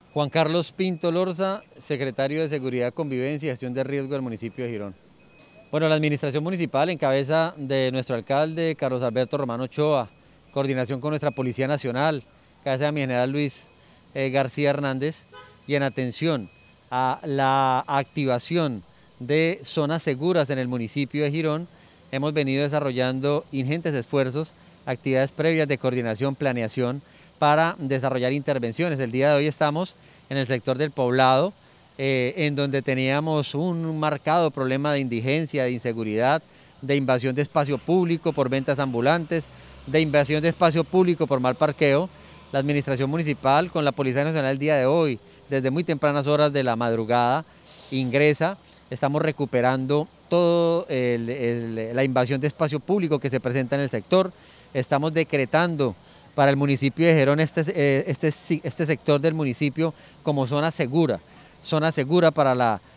Juan Carlos Pinto Lorza, secretario de Seguridad, Convivencia y Gestión de Riesgo del municipio de Girón. Bueno, la administración municipal en cabeza de nuestro alcalde, Carlos Alberto Romano Ochoa, coordinación con nuestra Policía Nacional, cabeza de mi general Luis García Hernández, y en atención a la activación de zonas seguras en el municipio de Girón, hemos venido desarrollando ingentes esfuerzos, actividades previas de coordinación, planeación, para desarrollar intervenciones. El día de hoy estamos en el sector del Poblado, en donde teníamos un marcado problema de indigencia, de inseguridad, de invasión de espacio público por ventas ambulantes, de invasión de espacio público por mal parqueo. La administración municipal con la Policía Nacional el día de hoy, desde muy tempranas horas de la madrugada, ingresa. Estamos recuperando toda la invasión de espacio público que se presenta en el sector. Estamos decretando para el municipio de Girón este sector del municipio como zona segura para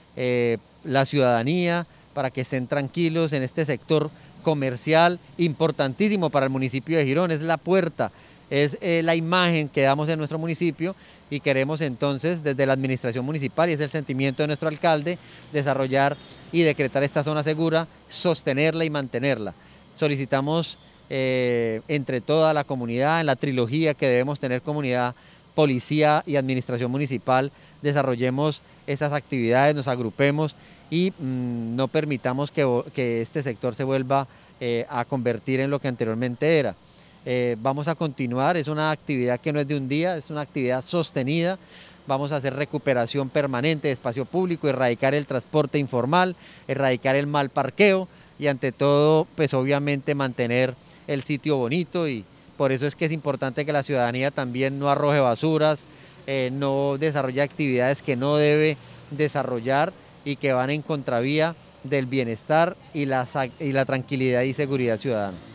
la ciudadanía, para que estén tranquilos en este sector comercial importantísimo para el municipio de Girón. Es la puerta, es la imagen que damos en nuestro municipio, y queremos entonces desde la administración municipal, y es el sentimiento de nuestro alcalde, desarrollar y decretar esta zona segura, sostenerla y mantenerla. Solicitamos entre toda la comunidad, en la trilogía que debemos tener comunidad, policía y administración municipal, desarrollemos estas actividades, nos agrupemos y no permitamos que este sector se vuelva a convertir en lo que anteriormente era. Vamos a continuar, es una actividad que no es de un día, es una actividad sostenida. Vamos a hacer recuperación permanente de espacio público, erradicar el transporte informal, erradicar el mal parqueo y ante todo, pues obviamente mantener el sitio bonito, y por eso es que es importante que la ciudadanía también no arroje basuras, no desarrolle actividades que no debe desarrollar y que van en contravía del bienestar y la tranquilidad y seguridad ciudadana.